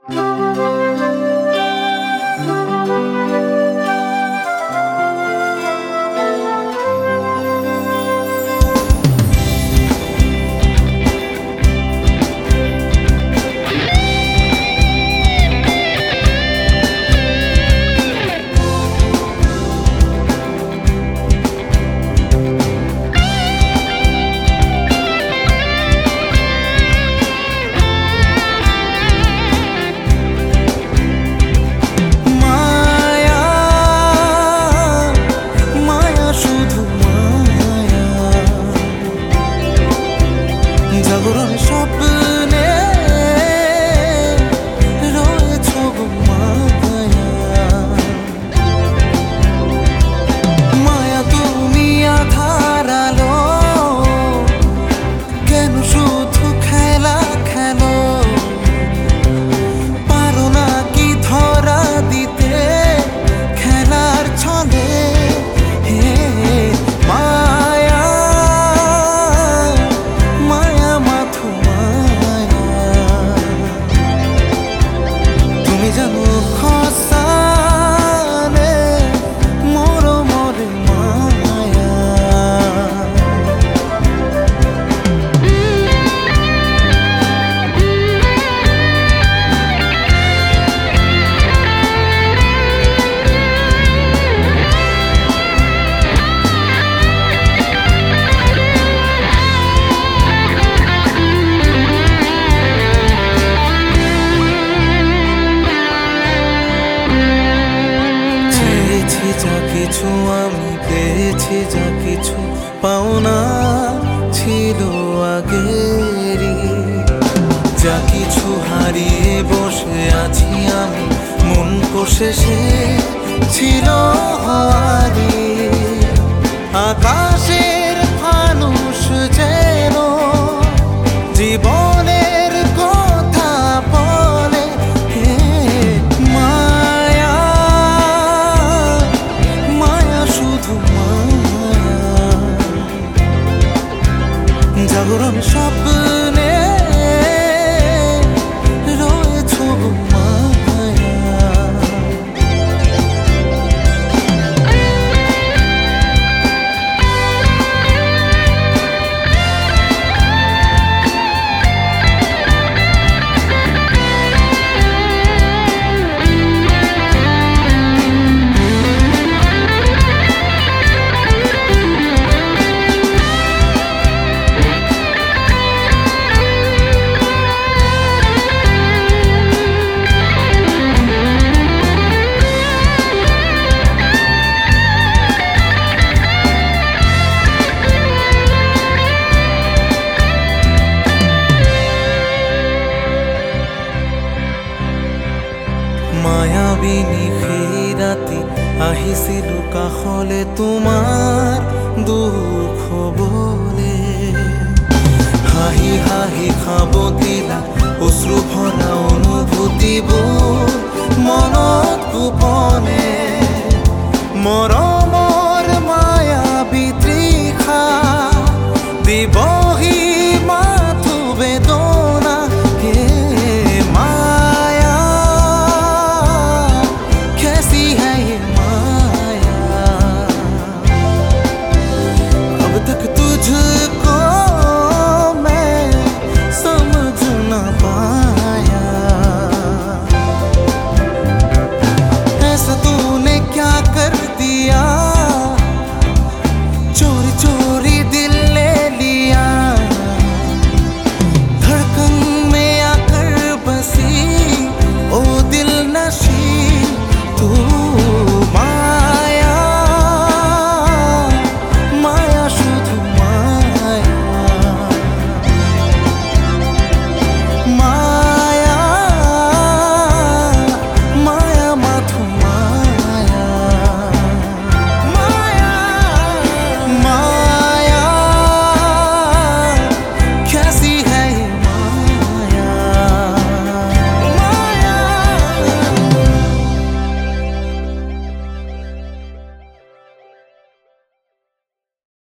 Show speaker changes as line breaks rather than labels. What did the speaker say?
জাগরণ স্বপ্নে রয়েছ গো মায়া, মায়া তুমি আধার আলো, কেন শুধু খেলা খেলো, পারো না কি ধরা দিতে খেলার ছলে। জানো খসানে মোর মরে মায়া, যা কিছু আমি পেয়েছি, যা কিছু পাওনা ছিল আগেরই, যা কিছু হারিয়ে বসে আছি আমি মন কষে, সে ছিল হওয়ারি। আকাশের ফানুষ যেন জীবনের কথা বলে, জাগরণ স্বপ্নে রয়েছ গো মায়া। মায়াবিনী সেই ৰাতি আহিছিলো কাষলে তোমাৰ দুখ বলে, হাঁহি হাঁহি খাব দিলা অশ্ৰু ভৰা অনুভূতিবোৰ মনত গোপনে।